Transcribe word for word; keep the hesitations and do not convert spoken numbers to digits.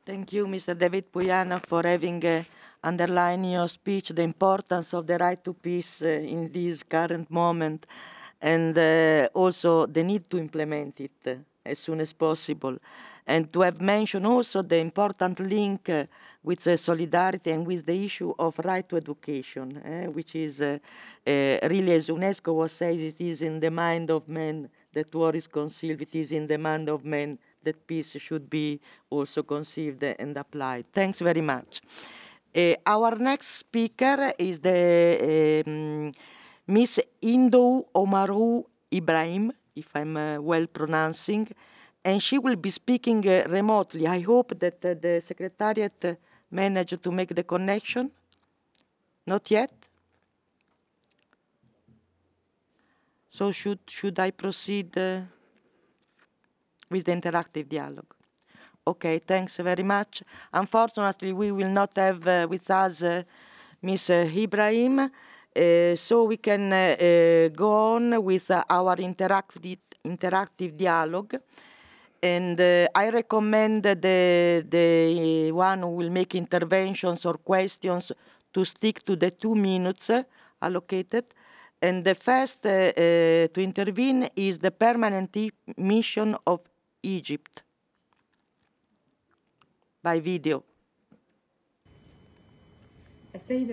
Thank you, Mister David Puyana, for having uh, underlined in your speech the importance of the right to peace uh, in this current moment, and uh, also the need to implement it uh, as soon as possible. And to have mentioned also the important link uh, with uh, solidarity and with the issue of right to education, eh, which is uh, uh, really, as UNESCO was says, it is in the mind of man that war is conceived, it is in the mind of man that peace should be also conceived and applied. Thanks very much. Uh, our next speaker is the um, Miss Indo Omaru Ibrahim, if I'm uh, well pronouncing, and she will be speaking uh, remotely. I hope that uh, the Secretariat uh, managed to make the connection. Not yet? So should, should I proceed uh, with the interactive dialogue? Okay, thanks very much. Unfortunately, we will not have uh, with us uh, Miss Ibrahim, uh, so we can uh, uh, go on with uh, our interactive, interactive dialogue. And uh, I recommend the, the one who will make interventions or questions to stick to the two minutes uh, allocated. And the first uh, uh, to intervene is the permanent mission of Egypt by video.